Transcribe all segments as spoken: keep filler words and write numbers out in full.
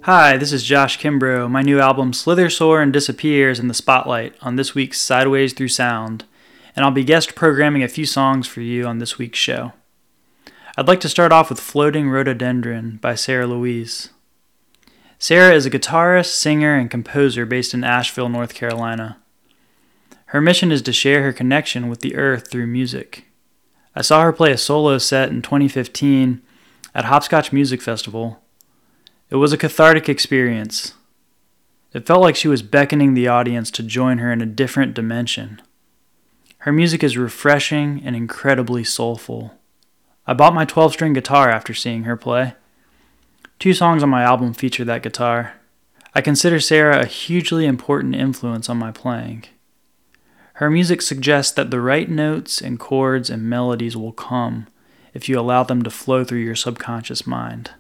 Hi, this is Josh Kimbrough. My new album Slither, Soar, and Disappears in the spotlight on this week's Sideways Through Sound, and I'll be guest programming a few songs for you on this week's show. I'd like to start off with Floating Rhododendron by Sarah Louise. Sarah is a guitarist, singer, and composer based in Asheville, North Carolina. Her mission is to share her connection with the earth through music. I saw her play a solo set in twenty fifteen at Hopscotch Music Festival. It was a cathartic experience. It felt like she was beckoning the audience to join her in a different dimension. Her music is refreshing and incredibly soulful. I bought my twelve-string guitar after seeing her play. Two songs on my album feature that guitar. I consider Sarah a hugely important influence on my playing. Her music suggests that the right notes and chords and melodies will come if you allow them to flow through your subconscious mind.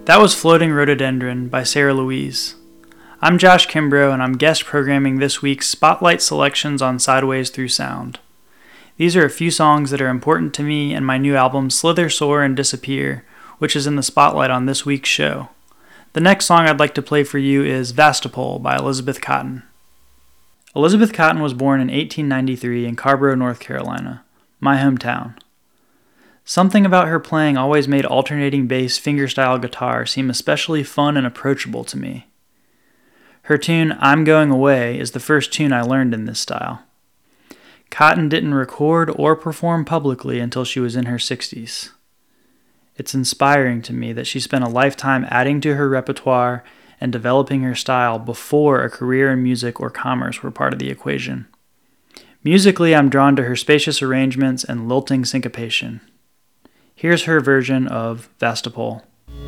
That was Floating Rhododendron by Sarah Louise. I'm Josh Kimbrough, and I'm guest programming this week's Spotlight selections on Sideways Through Sound. These are a few songs that are important to me and my new album Slither, Soar, and Disappear, which is in the spotlight on this week's show. The next song I'd like to play for you is Vastopol by Elizabeth Cotten. Elizabeth Cotten was born in eighteen ninety-three in Carrboro, North Carolina, my hometown. Something about her playing always made alternating bass fingerstyle guitar seem especially fun and approachable to me. Her tune, I'm Going Away, is the first tune I learned in this style. Cotten didn't record or perform publicly until she was in her sixties. It's inspiring to me that she spent a lifetime adding to her repertoire and developing her style before a career in music or commerce were part of the equation. Musically, I'm drawn to her spacious arrangements and lilting syncopation. Here's her version of Vastopol.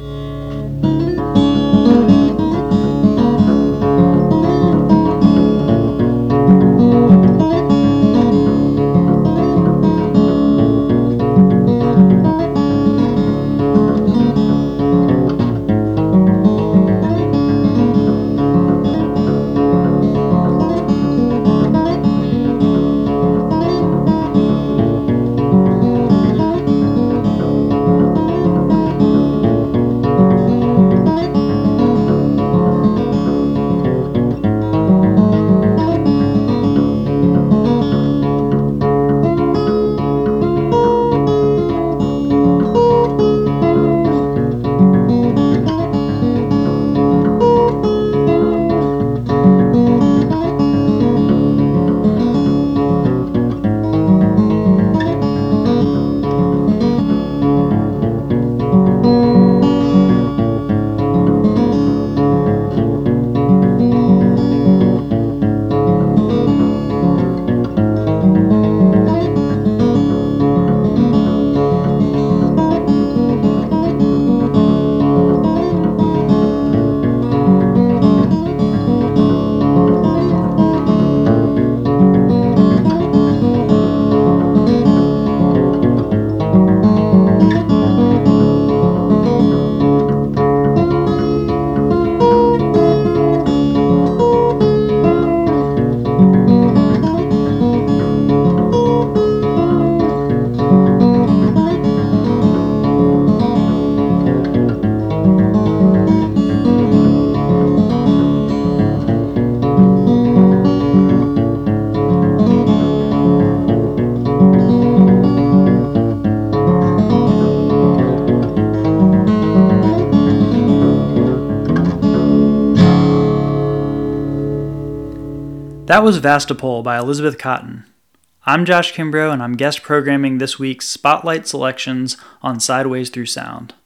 That was Vastopol by Elizabeth Cotten. I'm Josh Kimbrough, and I'm guest programming this week's Spotlight selections on Sideways Through Sound.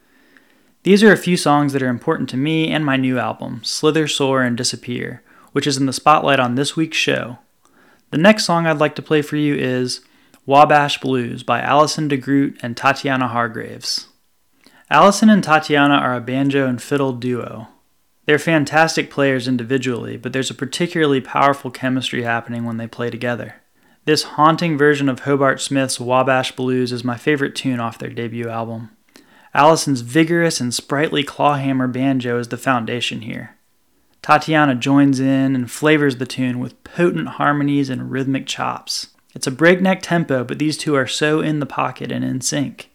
These are a few songs that are important to me and my new album, Slither, Soar, and Disappear, which is in the spotlight on this week's show. The next song I'd like to play for you is Wabash Blues by Alison DeGroot and Tatiana Hargraves. Alison and Tatiana are a banjo and fiddle duo. They're fantastic players individually, but there's a particularly powerful chemistry happening when they play together. This haunting version of Hobart Smith's Wabash Blues is my favorite tune off their debut album. Alison's vigorous and sprightly clawhammer banjo is the foundation here. Tatiana joins in and flavors the tune with potent harmonies and rhythmic chops. It's a breakneck tempo, but these two are so in the pocket and in sync.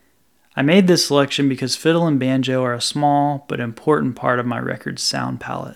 I made this selection because fiddle and banjo are a small but important part of my record's sound palette.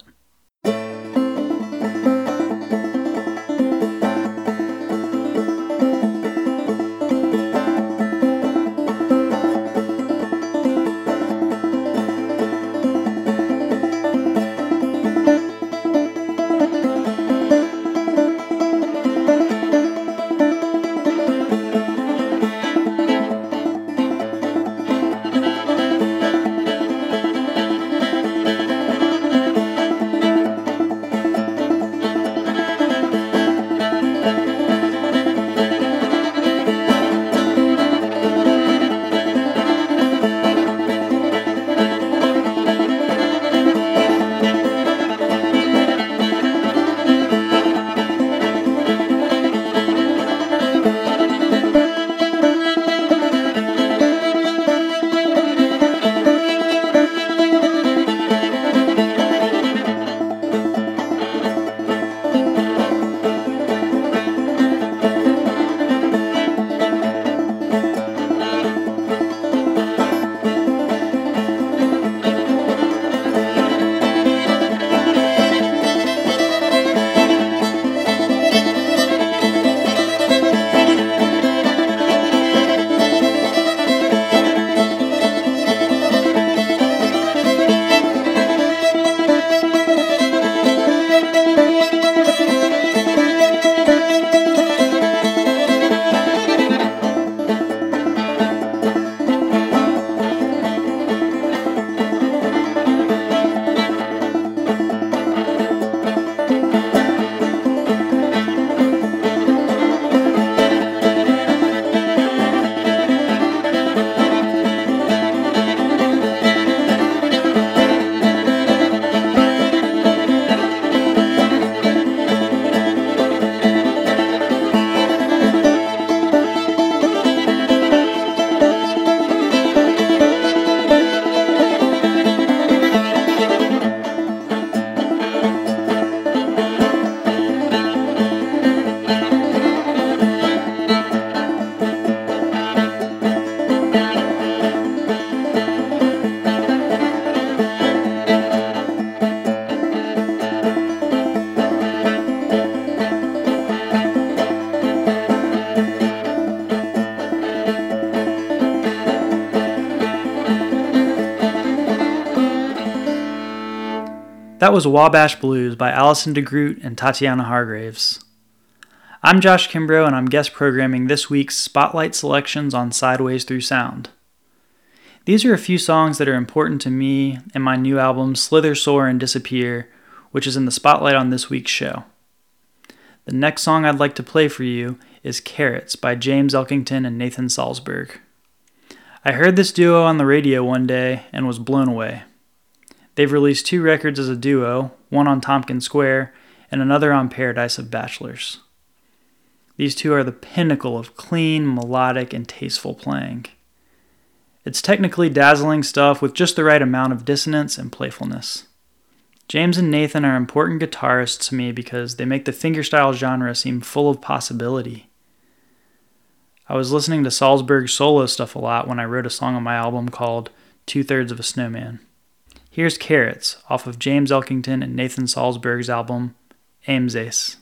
That was Wabash Blues by Allison DeGroot and Tatiana Hargraves. I'm Josh Kimbrough, and I'm guest programming this week's Spotlight selections on Sideways Through Sound. These are a few songs that are important to me and my new album Slither, Soar, and Disappear, which is in the spotlight on this week's show. The next song I'd like to play for you is Carrots by James Elkington and Nathan Salzberg. I heard this duo on the radio one day and was blown away. They've released two records as a duo, one on Tompkins Square and another on Paradise of Bachelors. These two are the pinnacle of clean, melodic, and tasteful playing. It's technically dazzling stuff with just the right amount of dissonance and playfulness. James and Nathan are important guitarists to me because they make the fingerstyle genre seem full of possibility. I was listening to Salzberg's solo stuff a lot when I wrote a song on my album called Two-Thirds of a Snowman. Here's Carrots off of James Elkington and Nathan Salzberg's album, Ames Ace.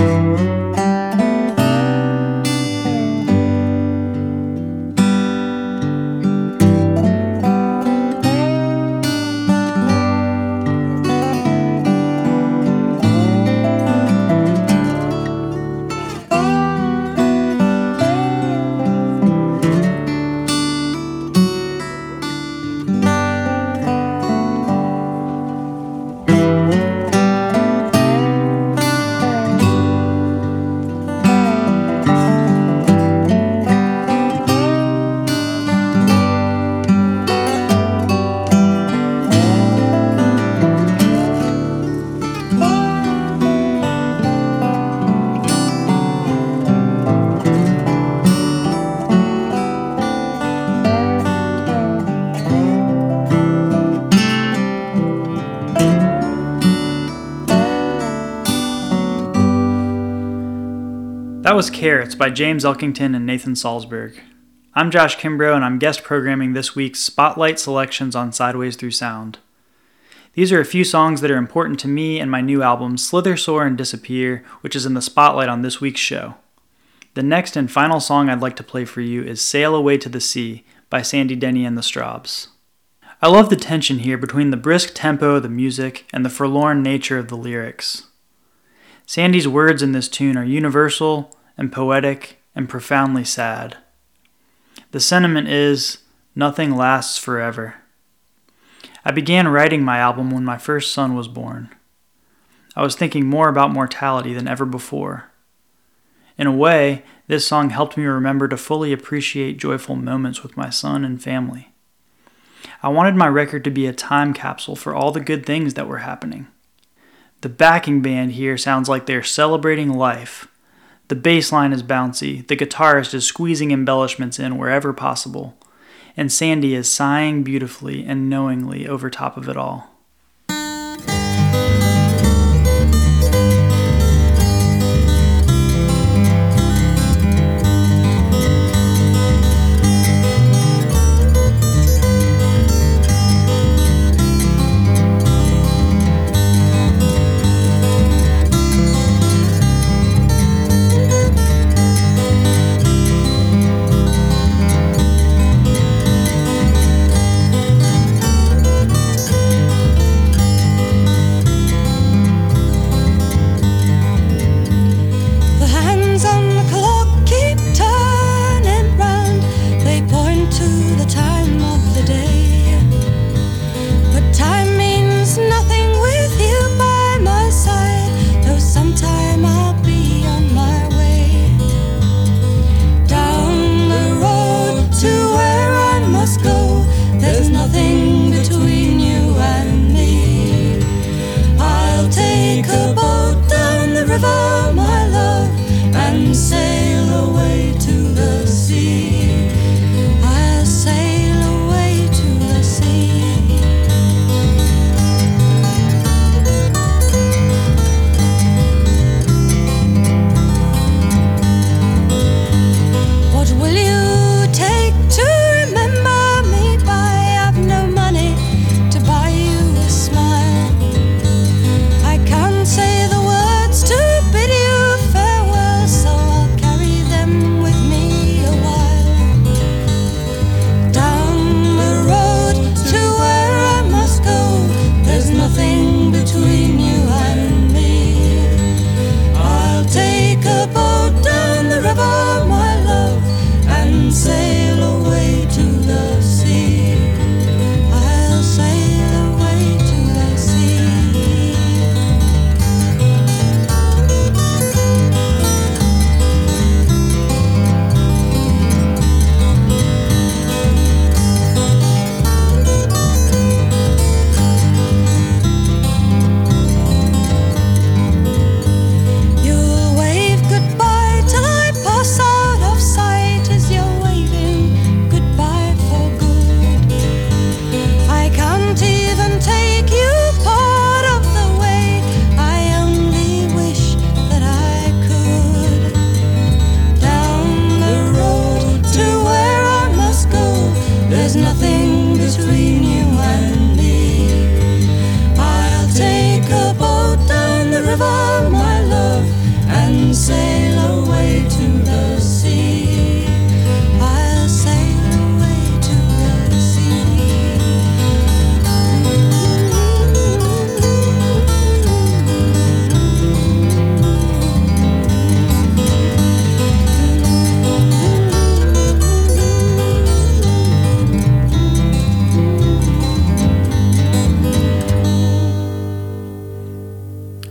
That was Carrots by James Elkington and Nathan Salzberg. I'm Josh Kimbrough, and I'm guest programming this week's Spotlight selections on Sideways Through Sound. These are a few songs that are important to me and my new album Slither, Soar, and Disappear, which is in the spotlight on this week's show. The next and final song I'd like to play for you is Sail Away to the Sea by Sandy Denny and the Straubs. I love the tension here between the brisk tempo of the music and the forlorn nature of the lyrics. Sandy's words in this tune are universal and poetic and profoundly sad. The sentiment is, nothing lasts forever. I began writing my album when my first son was born. I was thinking more about mortality than ever before. In a way, this song helped me remember to fully appreciate joyful moments with my son and family. I wanted my record to be a time capsule for all the good things that were happening. The backing band here sounds like they're celebrating life. The bass line is bouncy, the guitarist is squeezing embellishments in wherever possible, and Sandy is sighing beautifully and knowingly over top of it all.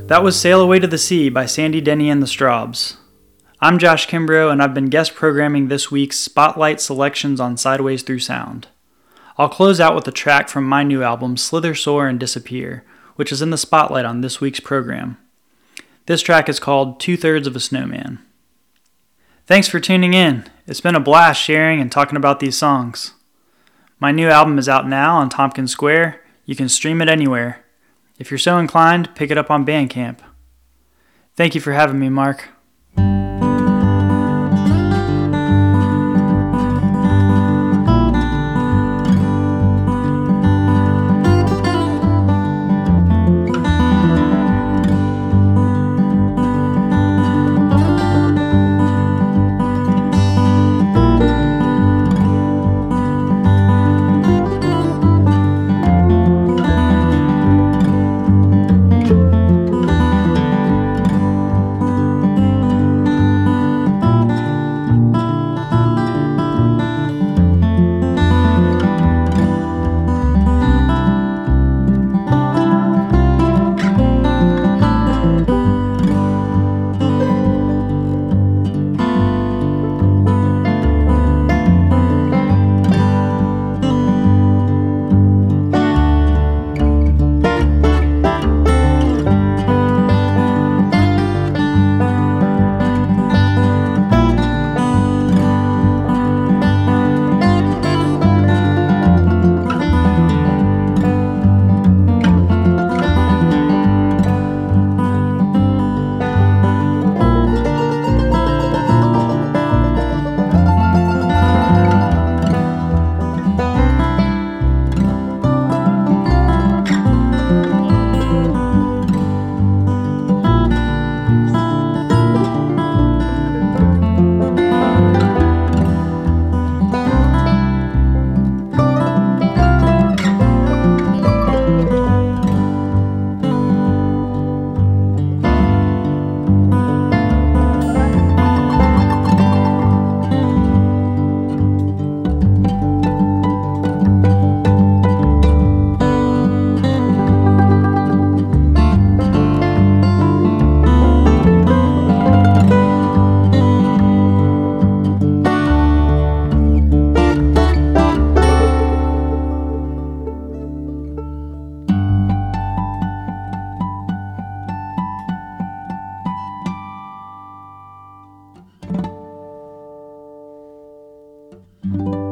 That was Sail Away to the Sea by Sandy Denny and the Straubs. I'm Josh Kimbrough, and I've been guest programming this week's Spotlight selections on Sideways Through Sound. I'll close out with a track from my new album, Slither, Soar, and Disappear, which is in the spotlight on this week's program. This track is called Two-Thirds of a Snowman. Thanks for tuning in. It's been a blast sharing and talking about these songs. My new album is out now on Tompkins Square. You can stream it anywhere. If you're so inclined, pick it up on Bandcamp. Thank you for having me, Mark. Thank you.